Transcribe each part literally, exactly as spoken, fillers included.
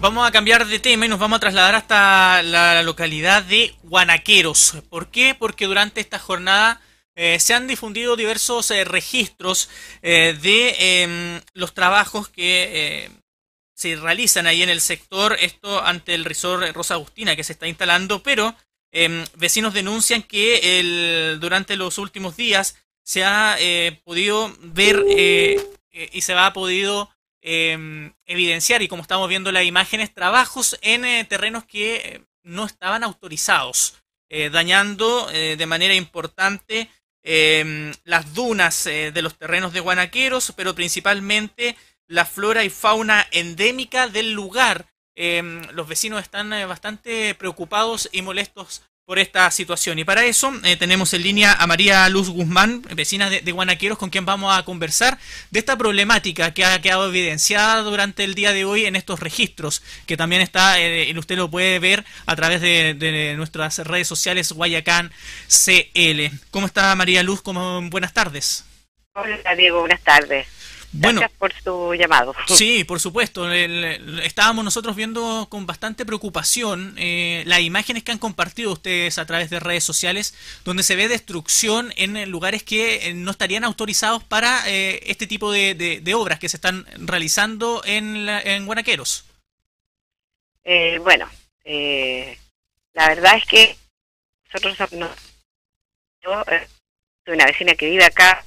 vamos a cambiar de tema y nos vamos a trasladar hasta la localidad de Guanaqueros. ¿Por qué? Porque durante esta jornada eh, se han difundido diversos eh, registros eh, de eh, los trabajos que eh, se realizan ahí en el sector, esto ante el resort Rosa Agustina que se está instalando, pero eh, vecinos denuncian que el, durante los últimos días se ha eh, podido ver eh, eh, y se ha podido eh, evidenciar, y como estamos viendo las imágenes, trabajos en eh, terrenos que eh, no estaban autorizados, eh, dañando eh, de manera importante eh, las dunas eh, de los terrenos de Guanaqueros, pero principalmente la flora y fauna endémica del lugar. Eh, los vecinos están eh, bastante preocupados y molestos por esta situación. Y para eso eh, tenemos en línea a María Luz Guzmán, vecina de, de Guanaqueros, con quien vamos a conversar de esta problemática que ha quedado evidenciada durante el día de hoy en estos registros, que también está, eh, y usted lo puede ver a través de, de nuestras redes sociales Guayacán C L. ¿Cómo está María Luz? ¿Cómo? Buenas tardes. Hola Diego, buenas tardes. Bueno, gracias por su llamado. Sí, por supuesto. El, el, estábamos nosotros viendo con bastante preocupación eh, las imágenes que han compartido ustedes a través de redes sociales, donde se ve destrucción en lugares que eh, no estarían autorizados para eh, este tipo de, de, de obras que se están realizando en, la, en Guanaqueros. Eh, bueno, eh, la verdad es que nosotros, no, yo eh, soy una vecina que vive acá,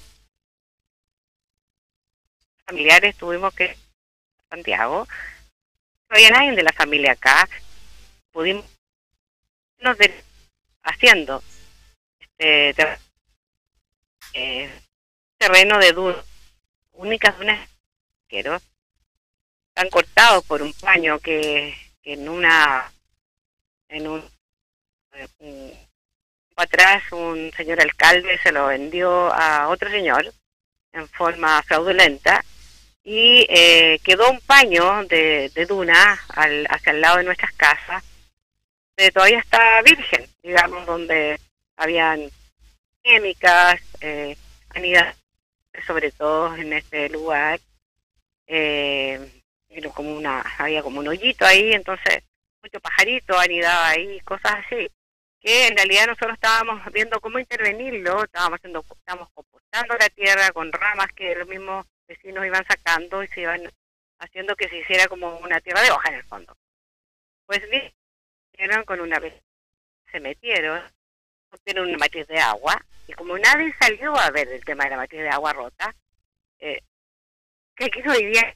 familiares, tuvimos que ir a Santiago, no había nadie de la familia acá, pudimos irnos de, haciendo este ter, eh, terreno de dunas, únicas dunas quiero, están cortados por un paño que, que en una, en un, un atrás un señor alcalde se lo vendió a otro señor en forma fraudulenta, y eh, quedó un paño de, de duna al, hacia el lado de nuestras casas, que todavía está virgen, digamos, donde habían químicas, eh, anidas, sobre todo en este lugar, eh, como una, había como un hoyito ahí, entonces mucho pajarito anidaba ahí, cosas así, que en realidad nosotros estábamos viendo cómo intervenirlo, estábamos haciendo, estábamos compostando la tierra con ramas que los mismos vecinos iban sacando y se iban haciendo que se hiciera como una tierra de hoja en el fondo. Pues vinieron con una vez, se metieron, pusieron una matriz de agua, y como nadie salió a ver el tema de la matriz de agua rota, eh, que aquí no vivía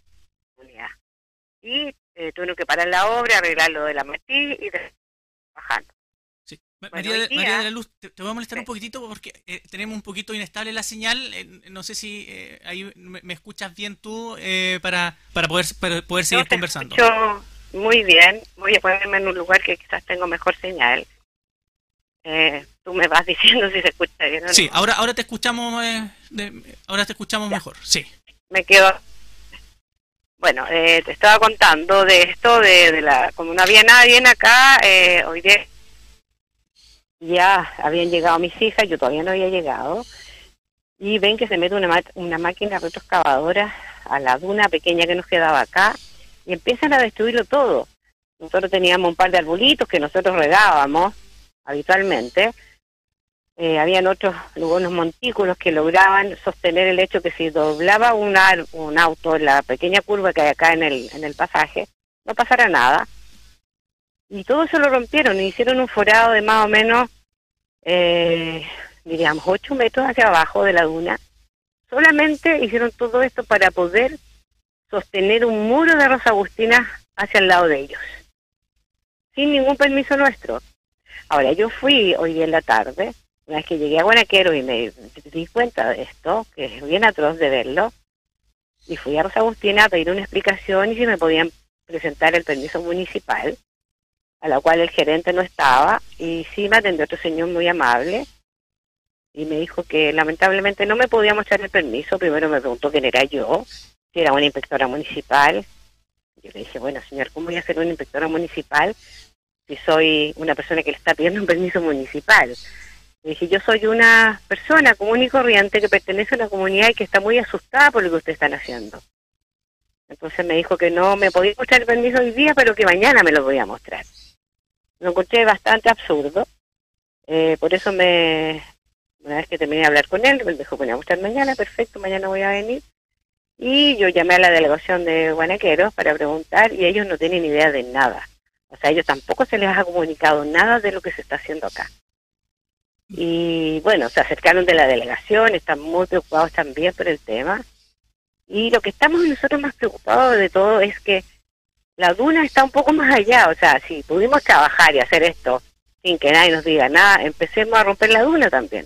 y eh, tuvieron que parar la obra, arreglar lo de la matriz y trabajando. Sí. María, bueno, de, María de la Luz, te, te voy a molestar sí. un poquitito porque eh, tenemos un poquito inestable la señal. Eh, no sé si eh, ahí me, me escuchas bien tú eh, para, para poder para poder seguir Yo te conversando. Escucho muy bien. Voy a ponerme en un lugar que quizás tengo mejor señal. Eh, tú me vas diciendo si se escucha bien o no. Sí, ahora ahora te escuchamos eh, de, ahora te escuchamos ya. Mejor. Sí. Me quedo. Bueno, eh, te estaba contando de esto de, de la como no había nadie en acá. Eh, hoy día ya habían llegado mis hijas, yo todavía no había llegado, y ven que se mete una, una máquina retroexcavadora a la duna pequeña que nos quedaba acá, y empiezan a destruirlo todo. Nosotros teníamos un par de arbolitos que nosotros regábamos habitualmente, eh, habían otros, unos montículos que lograban sostener el hecho que si doblaba un, un auto en la pequeña curva que hay acá en el, en el pasaje, no pasara nada. Y todo eso lo rompieron y hicieron un forado de más o menos, eh, diríamos, ocho metros hacia abajo de la duna. Solamente hicieron todo esto para poder sostener un muro de Rosa Agustina hacia el lado de ellos, sin ningún permiso nuestro. Ahora, yo fui hoy día en la tarde, una vez que llegué a Guanaquero y me di cuenta de esto, que es bien atroz de verlo, y fui a Rosa Agustina a pedir una explicación y si me podían presentar el permiso municipal, a la cual el gerente no estaba, y sí me atendió otro señor muy amable, y me dijo que lamentablemente no me podía mostrar el permiso. Primero me preguntó quién era yo, si era una inspectora municipal. Yo le dije, bueno señor, ¿cómo voy a ser una inspectora municipal si soy una persona que le está pidiendo un permiso municipal? Le dije, yo soy una persona común y corriente que pertenece a una comunidad y que está muy asustada por lo que ustedes están haciendo. Entonces me dijo que no me podía mostrar el permiso hoy día, pero que mañana me lo voy a mostrar. Lo encontré bastante absurdo, eh, por eso me, una vez que terminé de hablar con él, me dijo que me iba a mostrar mañana, perfecto, mañana voy a venir. Y yo llamé a la delegación de Guanaqueros para preguntar y ellos no tienen idea de nada. O sea, a ellos tampoco se les ha comunicado nada de lo que se está haciendo acá. Y bueno, se acercaron de la delegación, están muy preocupados también por el tema. Y lo que estamos nosotros más preocupados de todo es que la duna está un poco más allá. O sea, si pudimos trabajar y hacer esto sin que nadie nos diga nada, empecemos a romper la duna también.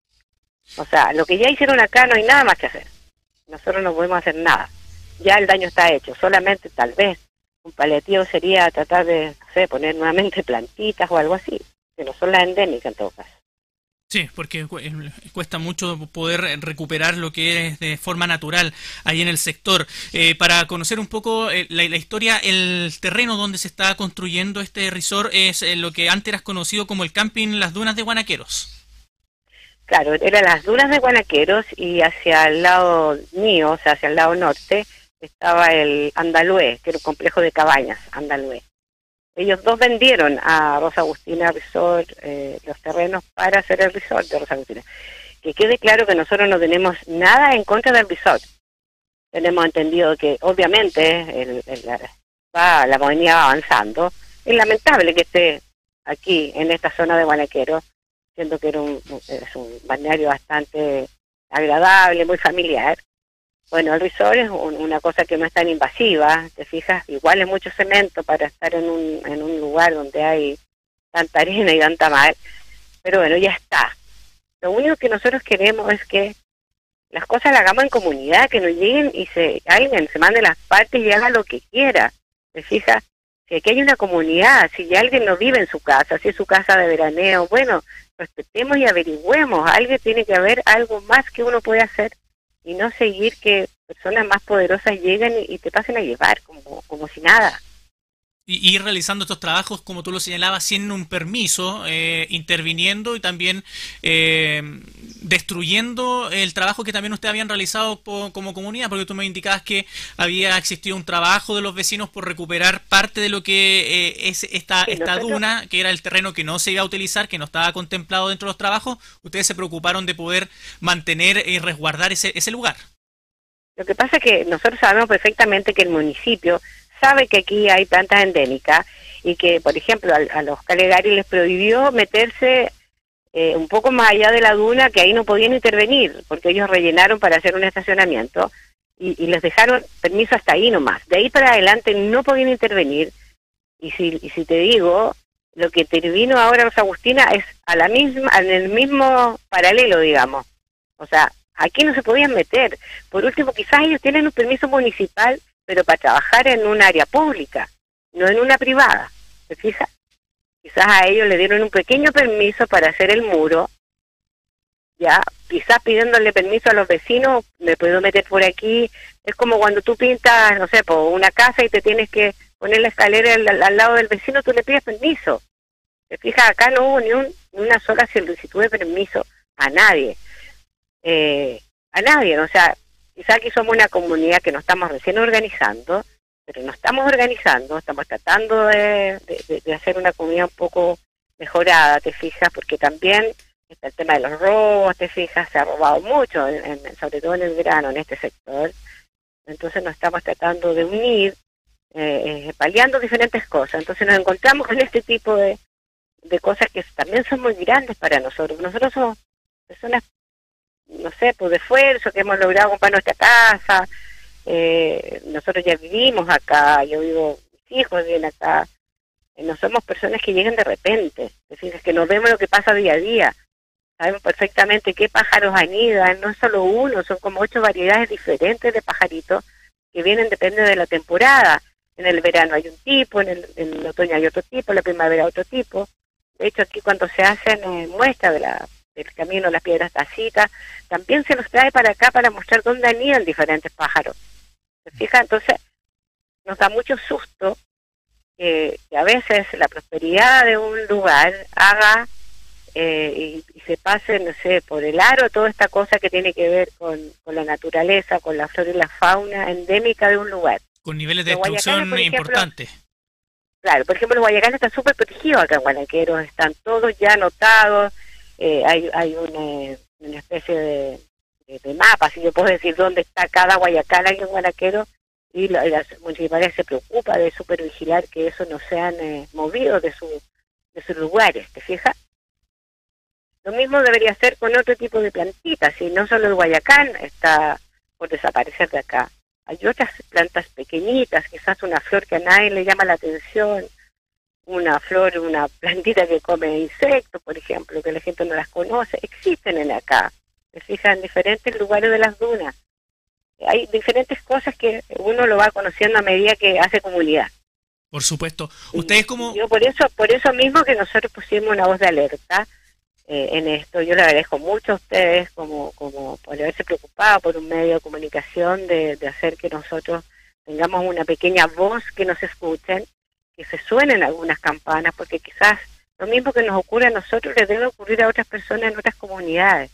O sea, lo que ya hicieron acá no hay nada más que hacer. Nosotros no podemos hacer nada. Ya el daño está hecho. Solamente tal vez un paliativo sería tratar de, no sé, poner nuevamente plantitas o algo así, que no son las endémicas en todo caso. Sí, porque cuesta mucho poder recuperar lo que es de forma natural ahí en el sector. Eh, para conocer un poco eh, la, la historia, el terreno donde se está construyendo este resort es eh, lo que antes era conocido como el camping Las Dunas de Guanaqueros. Claro, eran las dunas de Guanaqueros y hacia el lado mío, o sea, hacia el lado norte, estaba el Andalué, que era un complejo de cabañas, Andalué. Ellos dos vendieron a Rosa Agustina Resort eh, los terrenos para hacer el resort de Rosa Agustina. Que quede claro que nosotros no tenemos nada en contra del resort. Tenemos entendido que, obviamente, el, el, la, va, la modernidad va avanzando. Es lamentable que esté aquí, en esta zona de Guanaqueros, siendo que era un, es un balneario bastante agradable, muy familiar. Bueno, el resort es un, una cosa que no es tan invasiva, te fijas, igual es mucho cemento para estar en un, en un lugar donde hay tanta arena y tanta mar, pero bueno, ya está. Lo único que nosotros queremos es que las cosas las hagamos en comunidad, que nos lleguen y se alguien se mande las partes y haga lo que quiera, te fijas. Si aquí hay una comunidad, si ya alguien no vive en su casa, si es su casa de veraneo, bueno, respetemos y averigüemos. Alguien tiene que haber algo más que uno puede hacer y no seguir que personas más poderosas lleguen y, y te pasen a llevar como, como si nada. Y ir realizando estos trabajos, como tú lo señalabas, sin un permiso, eh, interviniendo y también eh, destruyendo el trabajo que también ustedes habían realizado po, como comunidad, porque tú me indicabas que había existido un trabajo de los vecinos por recuperar parte de lo que eh, es esta, Sí, esta nosotros, duna, que era el terreno que no se iba a utilizar, que no estaba contemplado dentro de los trabajos. Ustedes se preocuparon de poder mantener y resguardar ese, ese lugar. lo que pasa es que nosotros sabemos perfectamente que el municipio sabe que aquí hay plantas endémicas y que, por ejemplo, a, a los Calegari les prohibió meterse eh, un poco más allá de la duna, que ahí no podían intervenir, porque ellos rellenaron para hacer un estacionamiento y, y les dejaron permiso hasta ahí nomás. De ahí para adelante no podían intervenir. Y si, y si te digo, lo que intervino ahora Rosa Agustina es a la misma, en el mismo paralelo, digamos. O sea, aquí no se podían meter. Por último, quizás ellos tienen un permiso municipal, pero para trabajar en un área pública, no en una privada. ¿Se fija? Quizás a ellos le dieron un pequeño permiso para hacer el muro, ya, quizás pidiéndole permiso a los vecinos, me puedo meter por aquí. Es como cuando tú pintas, no sé, por una casa y te tienes que poner la escalera al, al lado del vecino, tú le pides permiso. ¿Te fijas? Acá no hubo ni, un, ni una sola solicitud de permiso a nadie. Eh, a nadie, o sea, quizás aquí somos una comunidad que nos estamos recién organizando, pero nos estamos organizando, estamos tratando de, de, de hacer una comunidad un poco mejorada, te fijas, porque también está el tema de los robos, te fijas, se ha robado mucho, en, en, sobre todo en el verano, en este sector. Entonces nos estamos tratando de unir, eh, eh, paliando diferentes cosas. Entonces nos encontramos con este tipo de, de cosas que también son muy grandes para nosotros. Nosotros somos personas, no sé, pues de esfuerzo, que hemos logrado comprar nuestra casa. Eh, nosotros ya vivimos acá, yo vivo, mis hijos viven acá. Eh, no somos personas que llegan de repente, es decir, que nos vemos lo que pasa día a día. Sabemos perfectamente qué pájaros anidan, no es solo uno, son como ocho variedades diferentes de pajaritos que vienen, depende de la temporada. En el verano hay un tipo, en el, en el otoño hay otro tipo, en la primavera otro tipo. De hecho, aquí cuando se hacen eh, muestras de la, del camino, las piedras tacitas, también se los trae para acá para mostrar dónde anidan diferentes pájaros. ¿Se fija? Entonces, nos da mucho susto que, que a veces la prosperidad de un lugar haga eh, y, y se pase, no sé, por el aro toda esta cosa que tiene que ver con, con la naturaleza, con la flora y la fauna endémica de un lugar. Con niveles de Los guayacanes, destrucción por ejemplo, importantes. claro, por ejemplo, los guayacanes están súper protegidos acá en Guanaqueros, están todos ya anotados, eh, hay, hay una, una especie de, de, de mapa, si yo puedo decir dónde está cada guayacán aquí en Guanaquero, y la, la municipalidad se preocupa de supervigilar que eso no sean eh, movidos de, su, de sus lugares, ¿te fijas? Lo mismo debería ser con otro tipo de plantitas, y no solo el guayacán está por desaparecer de acá. Hay otras plantas pequeñitas, quizás una flor que a nadie le llama la atención, una flor, una plantita que come insectos, por ejemplo, que la gente no las conoce, existen en acá. Se fijan en diferentes lugares de las dunas. Hay diferentes cosas que uno lo va conociendo a medida que hace comunidad. Por supuesto. Ustedes como... Yo por eso, por eso mismo que nosotros pusimos una voz de alerta eh, en esto. Yo le agradezco mucho a ustedes como, como por haberse preocupado por un medio de comunicación, de, de hacer que nosotros tengamos una pequeña voz, que nos escuchen, que se suenen algunas campanas, porque quizás lo mismo que nos ocurre a nosotros le debe ocurrir a otras personas en otras comunidades.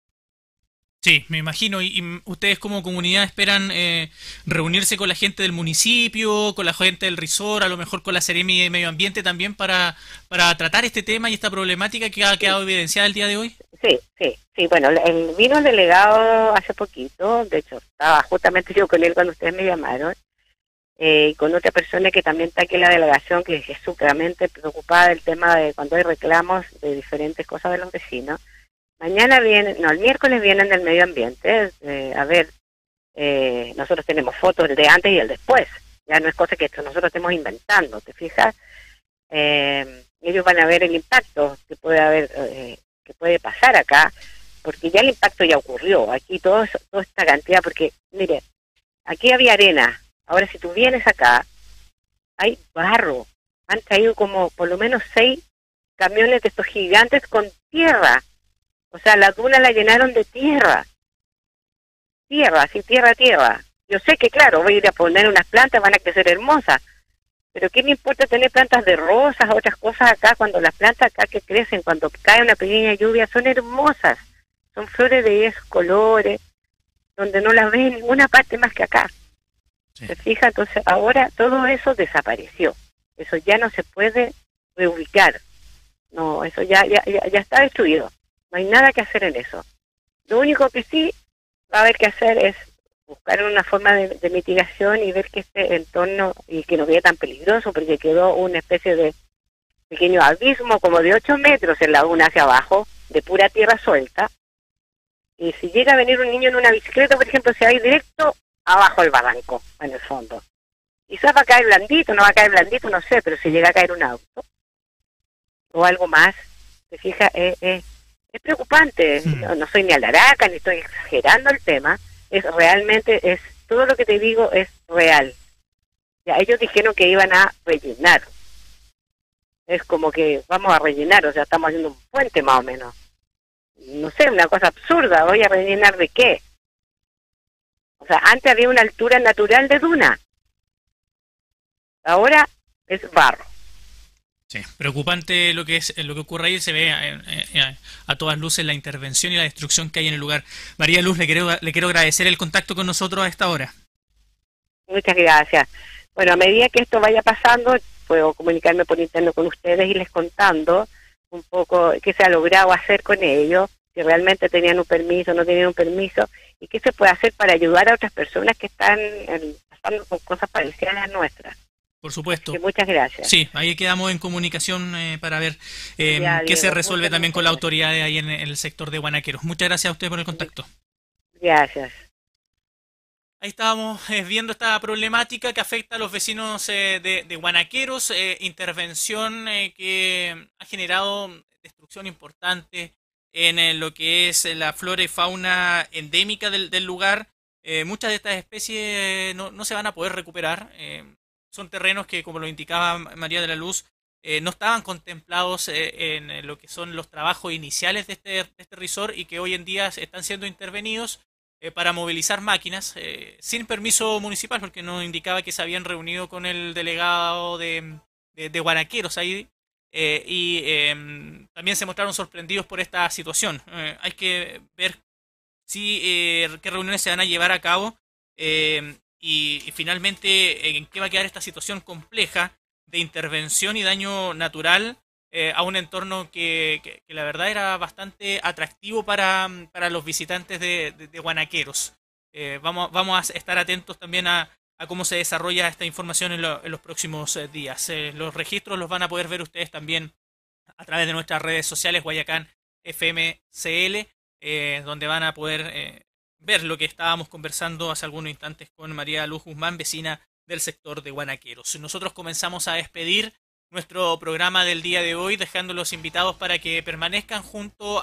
Sí, me imagino. ¿Y, y ustedes como comunidad esperan eh, reunirse con la gente del municipio, con la gente del resort, a lo mejor con la Seremi de Medio Ambiente también para, para tratar este tema y esta problemática que ha quedado evidenciada el día de hoy? Sí, sí, sí. Bueno, el, vino el delegado hace poquito, de hecho estaba justamente yo con él cuando ustedes me llamaron, eh, y con otra persona que también está aquí en la delegación, que es sumamente preocupada del tema de cuando hay reclamos de diferentes cosas de los vecinos. Mañana vienen, no, el miércoles vienen del medio ambiente, eh, a ver, eh, nosotros tenemos fotos del de antes y el después, ya no es cosa que esto nosotros estemos inventando, ¿te fijas? Eh, ellos van a ver el impacto que puede haber, eh, que puede pasar acá, porque ya el impacto ya ocurrió, aquí todo eso, toda esta cantidad, porque, mire, aquí había arena, ahora si tú vienes acá, hay barro, han traído como por lo menos seis camiones de estos gigantes con tierra. O sea, la duna la llenaron de tierra. Tierra, sí, tierra, tierra. Yo sé que, claro, voy a ir a poner unas plantas, van a crecer hermosas. Pero ¿qué me importa tener plantas de rosas, otras cosas acá, cuando las plantas acá que crecen, cuando cae una pequeña lluvia, son hermosas? Son flores de diez colores, donde no las ves en ninguna parte más que acá. Sí. ¿Se fija? Entonces, ahora todo eso desapareció. Eso ya no se puede reubicar. No, eso ya, ya, ya, ya está destruido. No hay nada que hacer en eso. Lo único que sí va a haber que hacer es buscar una forma de, de mitigación y ver que este entorno, y que no quede tan peligroso, porque quedó una especie de pequeño abismo como de ocho metros en la duna hacia abajo, de pura tierra suelta. Y si llega a venir un niño en una bicicleta, por ejemplo, se va a ir directo abajo del barranco, en el fondo. Quizás va a caer blandito, no va a caer blandito, no sé, pero si llega a caer un auto o algo más, se fija, eh, eh, es preocupante. Sí. No, no soy ni alaraca, ni estoy exagerando el tema, es realmente, es todo lo que te digo es real. Ya, ellos dijeron que iban a rellenar. Es como que vamos a rellenar, o sea, estamos haciendo un puente más o menos. No sé, una cosa absurda, ¿voy a rellenar de qué? O sea, antes había una altura natural de duna. Ahora es barro. Sí, preocupante lo que es lo que ocurre ahí. Se ve a, a, a todas luces la intervención y la destrucción que hay en el lugar. María Luz, le quiero, le quiero agradecer el contacto con nosotros a esta hora. Muchas gracias. Bueno, a medida que esto vaya pasando, puedo comunicarme por interno con ustedes y les contando un poco qué se ha logrado hacer con ellos, si realmente tenían un permiso, no tenían un permiso, y qué se puede hacer para ayudar a otras personas que están eh, pasando con cosas parecidas a las nuestras. Por supuesto. Que muchas gracias. Sí, ahí quedamos en comunicación eh, para ver eh, ya, qué Diego, se resuelve también con la autoridad de ahí en, en el sector de Guanaqueros. Muchas gracias a usted por el contacto. Gracias. Ahí estábamos eh, viendo esta problemática que afecta a los vecinos eh, de, de Guanaqueros, eh, intervención eh, que ha generado destrucción importante en eh, lo que es la flora y fauna endémica del, del lugar. Eh, muchas de estas especies no, no se van a poder recuperar. Eh, son terrenos que, como lo indicaba María de la Luz, eh, no estaban contemplados eh, en lo que son los trabajos iniciales de este, de este resort y que hoy en día están siendo intervenidos Eh, para movilizar máquinas eh, sin permiso municipal, porque nos indicaba que se habían reunido con el delegado de, de, de Guanaqueros ahí eh, y eh, también se mostraron sorprendidos por esta situación. Eh, hay que ver si eh, qué reuniones se van a llevar a cabo eh, y, y finalmente en qué va a quedar esta situación compleja de intervención y daño natural eh, a un entorno que, que, que la verdad era bastante atractivo para, para los visitantes de, de, de Guanaqueros. Eh, vamos, vamos a estar atentos también a, a cómo se desarrolla esta información en, lo, en los próximos eh, días. Eh, los registros los van a poder ver ustedes también a través de nuestras redes sociales, Guayacán F M C L, eh, donde van a poder eh, ver lo que estábamos conversando hace algunos instantes con María Luz Guzmán, vecina del sector de Guanaqueros. Nosotros comenzamos a despedir nuestro programa del día de hoy, dejando los invitados para que permanezcan junto